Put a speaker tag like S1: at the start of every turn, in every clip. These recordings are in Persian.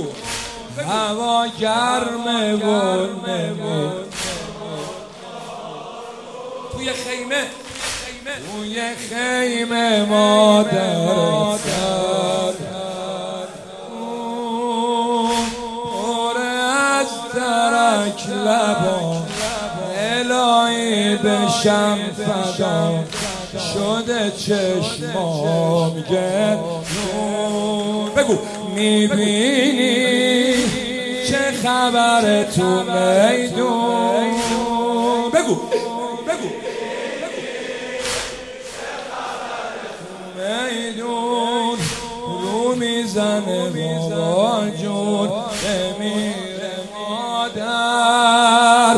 S1: بگو هوا گرمه و نمی توی خیمه مادر از ترک لبا الهی بشم فدا شده چشمام گرون بگو میبینی چه خبر تو میدون بگو میدون رو میزنه بابا جون بمیره مادر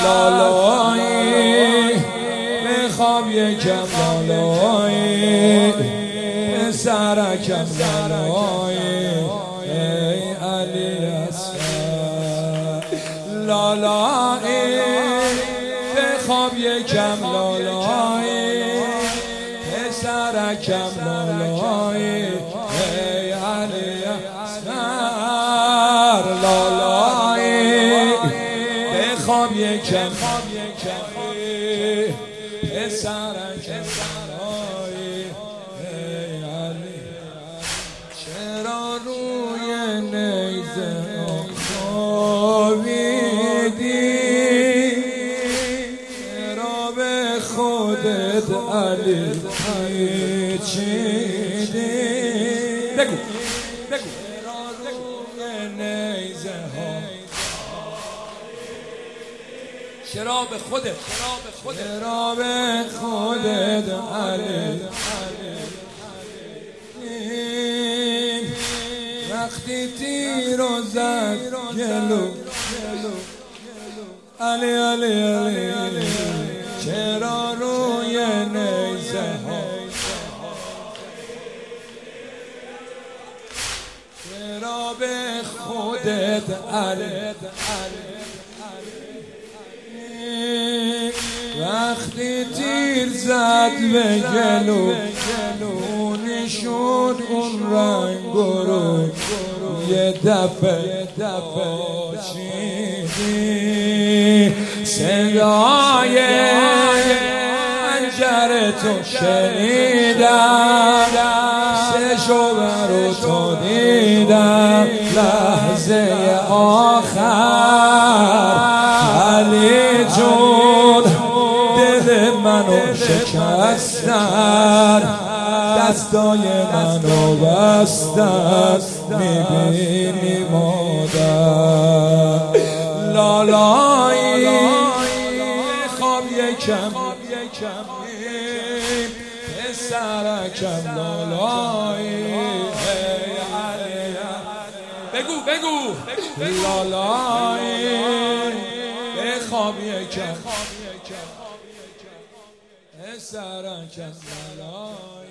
S1: لالایی بخواب یکم لالایی پسرکم لالایی ای علی اصغر لالایی بخواب یکم لالایی پسرکم لالایی ای علی اصغر لالایی بخواب یکم پسرکم لالایی ای علی چرا روی نیزه خوابیدی چرا به خودت علی پیچیدی بگو چرا روی نیزه ها چرا به خودت علی وقتی تیر و زد جلو علی چرا روی نیزه ها چرا به خودت علی وقتی تیر زد به گلو نشون اون رنگ رو یه دفعه باشیدی صدای پنجره تو شنیدم سه شعبه رو تو دیدم لحظه آخر علی جون دل منو شکستن دستای منو بستن میبینی مادر لالایی خواب یکم پسرکم لالایی بگو لالایی خواب یکم پسرکم لالایی